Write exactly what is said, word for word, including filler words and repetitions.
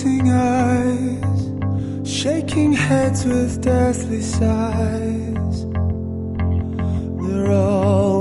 closing eyes, shaking heads with deathly sighs. They're all